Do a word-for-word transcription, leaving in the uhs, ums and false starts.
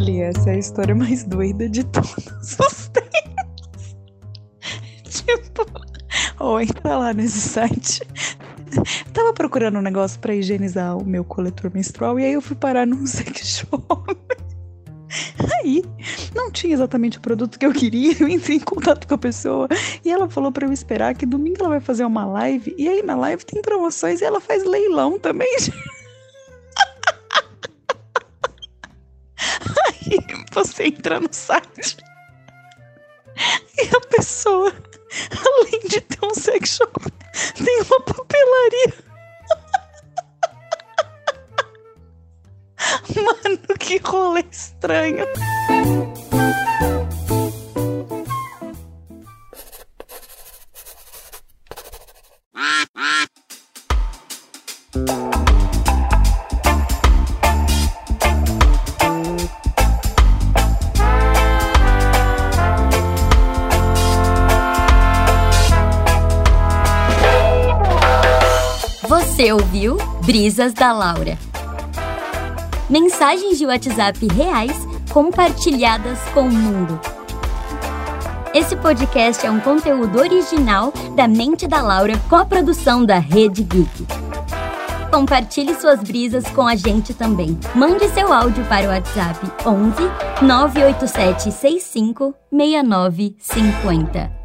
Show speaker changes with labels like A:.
A: Li, essa é a história mais doida de todos os tempos. Tipo, ou entra lá nesse site. Tava procurando um negócio pra higienizar o meu coletor menstrual e aí eu fui parar num sex shop. Aí, não tinha exatamente o produto que eu queria, eu entrei em contato com a pessoa e ela falou pra eu esperar que domingo ela vai fazer uma live e aí na live tem promoções e ela faz leilão também. Aí você entra no site e a pessoa, além de ter um sex shop, tem uma papelaria. Mano, que rolê estranho.
B: Você ouviu Brisas da Laura. Mensagens de WhatsApp reais compartilhadas com o mundo. Esse podcast é um conteúdo original da Mente da Laura com a produção da Rede Geek. Compartilhe suas brisas com a gente também. Mande seu áudio para o WhatsApp onze nove oito sete seis cinco seis nove cinco zero.